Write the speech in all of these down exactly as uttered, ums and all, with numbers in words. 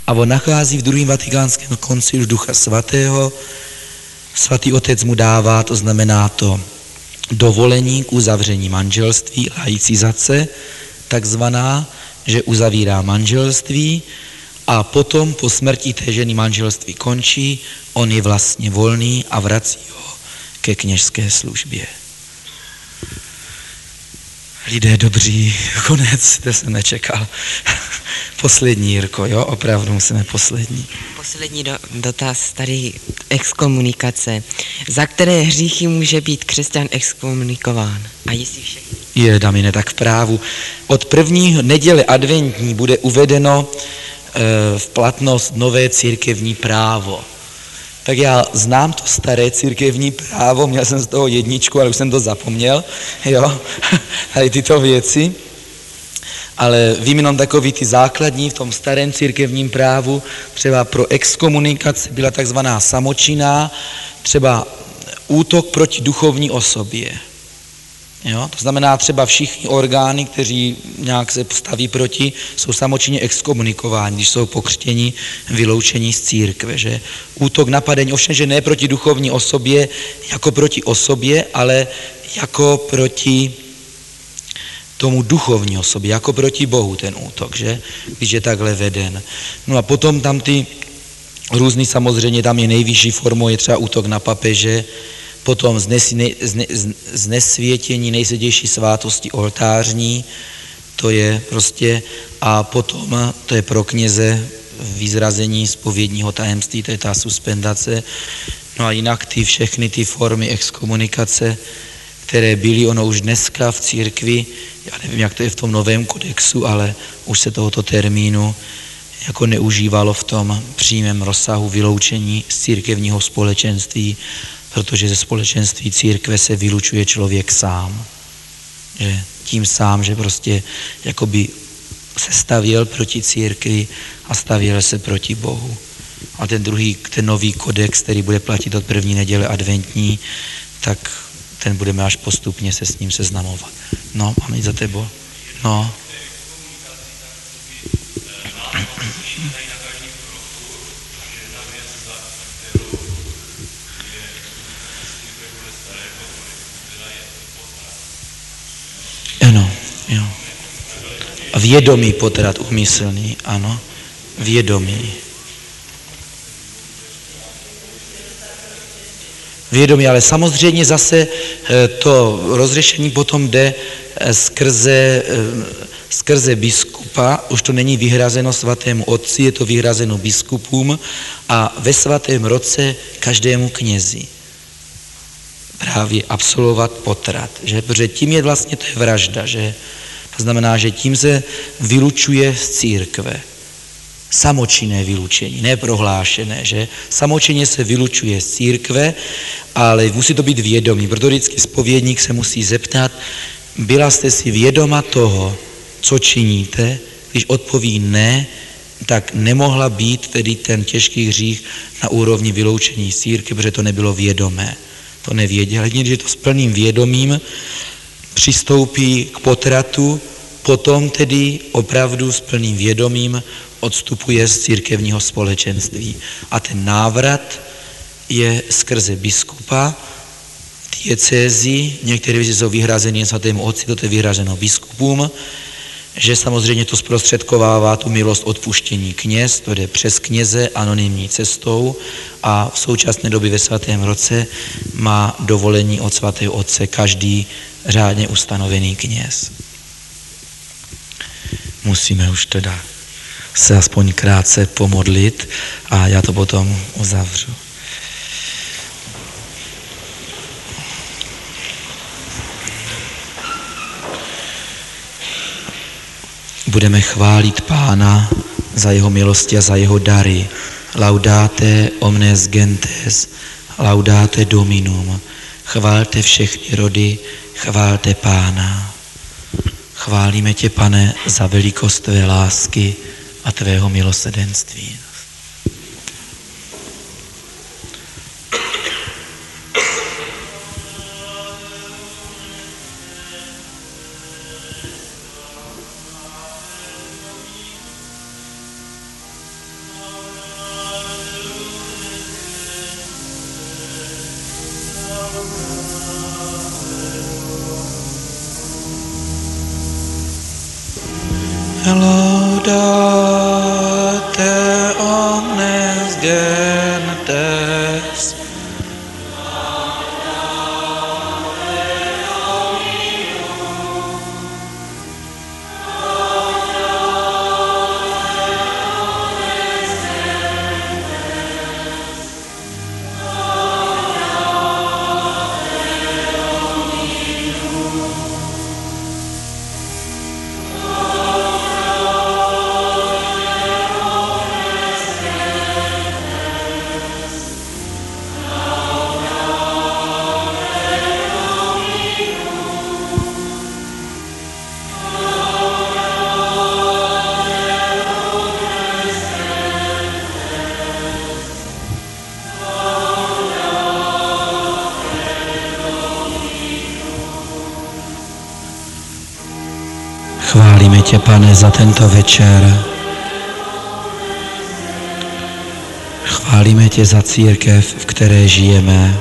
A on nachází v druhém vatikánském koncilu Ducha Svatého. Svatý Otec mu dává, to znamená to dovolení k uzavření manželství, laicizace, takzvaná, že uzavírá manželství a potom po smrti té ženy manželství končí, on je vlastně volný a vrací ho ke kněžské službě. Lidé dobří, konec, to jsem nečekal. Poslední, Jirko, jo, opravdu musíme poslední. Poslední do, dotaz, tady exkomunikace. Za které hříchy může být křesťan exkomunikován? A jestli všechny? Je, Damine, tak v právu. Od první neděle adventní bude uvedeno e, v platnost nové církevní právo. Tak já znám to staré církevní právo, měl jsem z toho jedničku, ale už jsem to zapomněl, jo, tady tyto věci. Ale vím jenom takový ty základní v tom starém církevním právu, třeba pro exkomunikaci byla takzvaná samočinná, třeba útok proti duchovní osobě. Jo? To znamená třeba všichni orgány, kteří nějak se staví proti, jsou samočinně exkomunikováni, když jsou pokřtěni, vyloučení z církve. Že? Útok, napadení, ovšem, že ne proti duchovní osobě jako proti osobě, ale jako proti tomu duchovní osobě, jako proti Bohu ten útok, že? Když je takhle veden. No a potom tam ty různý, samozřejmě tam je nejvyšší formou, je třeba útok na papeže, potom znes, ne, zne, znesvětění nejsvětější svátosti oltářní, to je prostě, a potom to je pro kněze vyzrazení zpovědního tajemství, to je ta suspendace. No a jinak ty všechny ty formy exkomunikace, které byly, ono už dneska v církvi, já nevím, jak to je v tom novém kodexu, ale už se tohoto termínu jako neužívalo v tom přímém rozsahu vyloučení z církevního společenství, protože ze společenství církve se vylučuje člověk sám. Že tím sám, že prostě jakoby se stavěl proti církvi a stavěl se proti Bohu. A ten druhý, ten nový kodex, který bude platit od první neděle adventní, tak ten budeme až postupně se s ním seznamovat. No, mám jít za tebo. No. Ano, jo. A vědomý potrat úmyslný, ano, vědomý. Vědomí, ale samozřejmě zase to rozřešení potom jde skrze, skrze biskupa, už to není vyhrazeno svatému otci, je to vyhrazeno biskupům a ve svatém roce každému knězi právě absolvovat potrat, že? Protože tím je vlastně, to je vražda, že? To znamená, že tím se vylučuje z církve. Samočinné vylučení, neprohlášené, že? Samočinně se vylučuje z církve, ale musí to být vědomí, proto vždycky zpovědník se musí zeptat, byla jste si vědoma toho, co činíte, když odpoví ne, tak nemohla být tedy ten těžký hřích na úrovni vyloučení z církve, protože to nebylo vědomé, to nevěděl, ale když to s plným vědomím přistoupí k potratu, potom tedy opravdu s plným vědomím odstupuje z církevního společenství. A ten návrat je skrze biskupa, diecézi, některé věci jsou vyhrazeny svatému otci, to je vyhrazeno biskupům, že samozřejmě to zprostředkovává tu milost odpuštění kněz, to jde přes kněze anonymní cestou a v současné době ve svatém roce má dovolení od svatého otce každý řádně ustanovený kněz. Musíme už teda se aspoň krátce pomodlit a já to potom uzavřu. Budeme chválit Pána za jeho milosti a za jeho dary. Laudate omnes gentes, laudate Dominum. Chválte všechny rody, chválte Pána. Chválíme tě, Pane, za velikost tvé lásky a tvého milosrdenství. tě, Pane, za tento večer. Chválíme tě za církev, v které žijeme.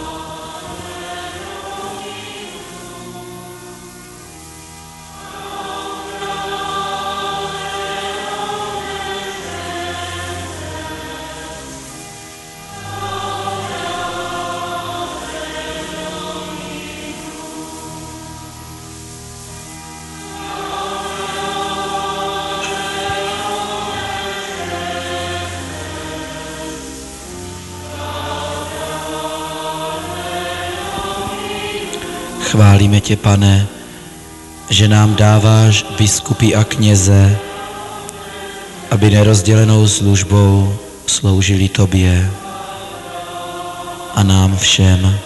Chválíme tě, Pane, že nám dáváš biskupy a kněze, aby nerozdělenou službou sloužili tobě a nám všem.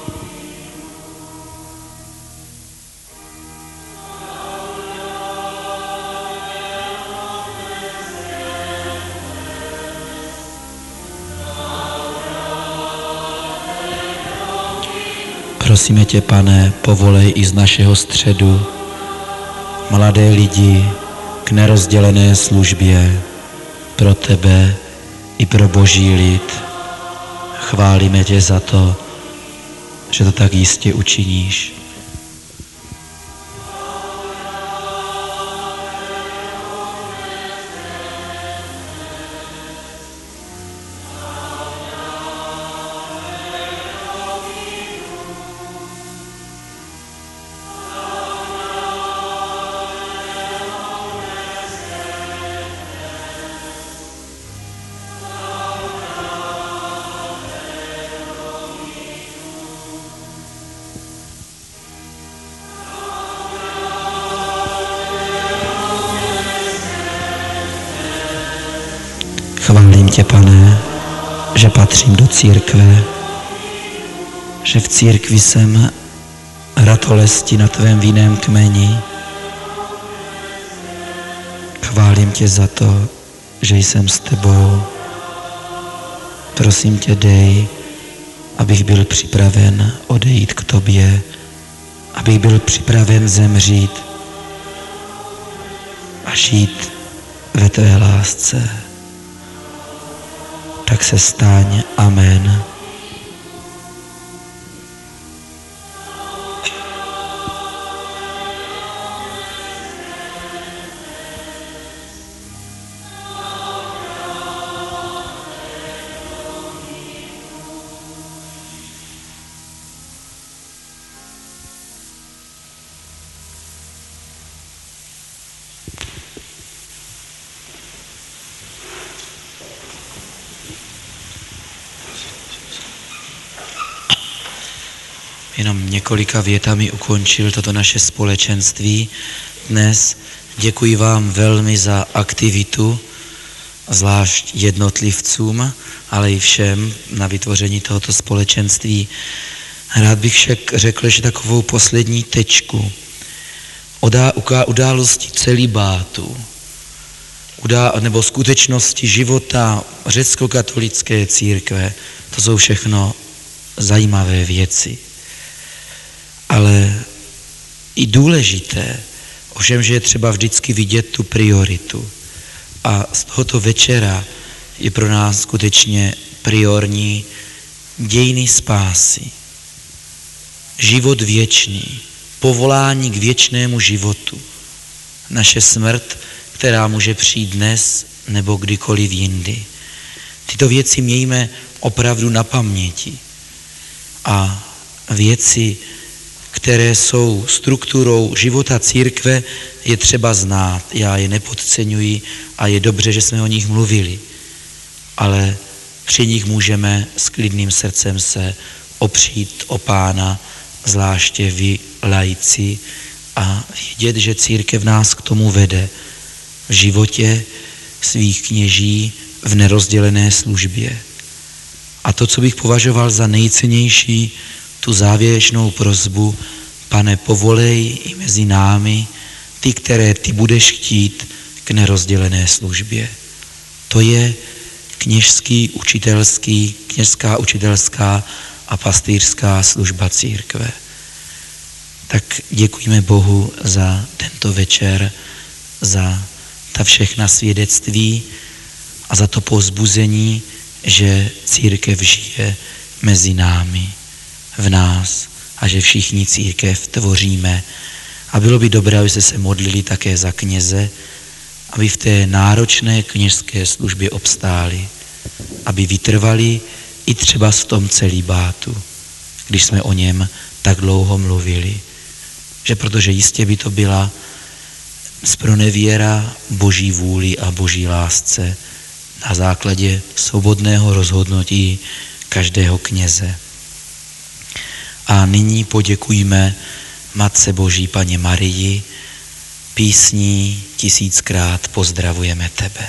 Prosíme tě, Pane, povolej i z našeho středu mladé lidi k nerozdělené službě pro tebe i pro boží lid. Chválíme tě za to, že to tak jistě učiníš. Chválím tě, Pane, že patřím do církve, že v církvi jsem ratolesti na tvém vinném kmeni. Chválím tě za to, že jsem s tebou. Prosím tě, dej, abych byl připraven odejít k tobě, abych byl připraven zemřít a žít ve tvé lásce. Tak se staň. Amen. Jenom několika větami ukončil toto naše společenství dnes. Děkuji vám velmi za aktivitu, zvlášť jednotlivcům, ale i všem na vytvoření tohoto společenství. Rád bych však řekl, že takovou poslední tečku události celibátu, udá, nebo skutečnosti života řeckokatolické církve, to jsou všechno zajímavé věci. Ale i důležité, ovšem, že je třeba vždycky vidět tu prioritu. A z tohoto večera je pro nás skutečně priorní dějiny spásy, život věčný, povolání k věčnému životu, naše smrt, která může přijít dnes nebo kdykoliv jindy. Tyto věci mějme opravdu na paměti a věci, které jsou strukturou života církve, je třeba znát. Já je nepodceňuji a je dobře, že jsme o nich mluvili. Ale při nich můžeme s klidným srdcem se opřít o Pána, zvláště vy laici, a vědět, že církev nás k tomu vede v životě svých kněží v nerozdělené službě. A to, co bych považoval za nejcennější, tu závěrečnou prosbu: Pane, povolej i mezi námi ty, které ty budeš chtít k nerozdělené službě. To je kněžský, učitelský, kněžská, učitelská a pastýřská služba církve. Tak děkujeme Bohu za tento večer za ta všechna svědectví a za to povzbuzení, že církev žije mezi námi, v nás a že všichni církev tvoříme. A bylo by dobré, aby se modlili také za kněze, aby v té náročné kněžské službě obstáli, aby vytrvali i třeba v tom celibátu, když jsme o něm tak dlouho mluvili. Že protože jistě by to byla zpronevěra Boží vůli a Boží lásce na základě svobodného rozhodnutí každého kněze. A nyní poděkujme Matce Boží Panně Marii, písní tisíckrát pozdravujeme tebe.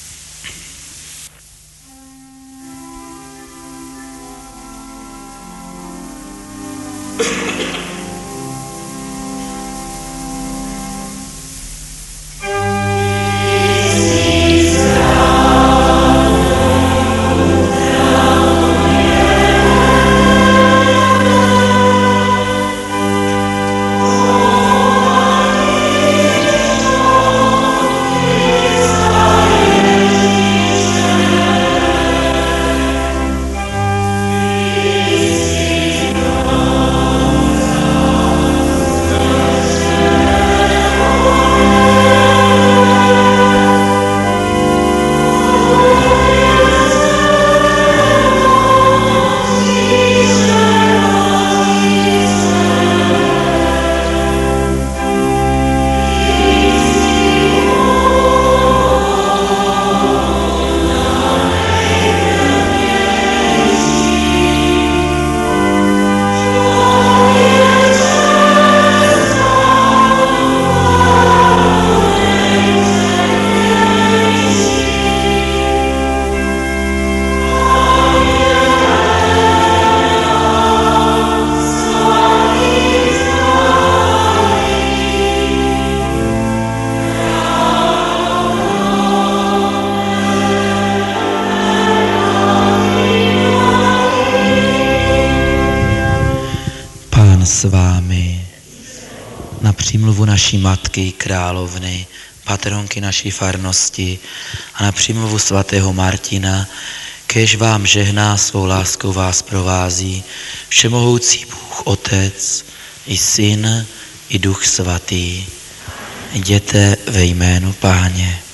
S vámi, na přímluvu naší matky, královny, patronky naší farnosti a na přímluvu svatého Martina, kéž vám žehná, svou láskou vás provází všemohoucí Bůh Otec, i Syn, i Duch Svatý. Jděte ve jménu Páně.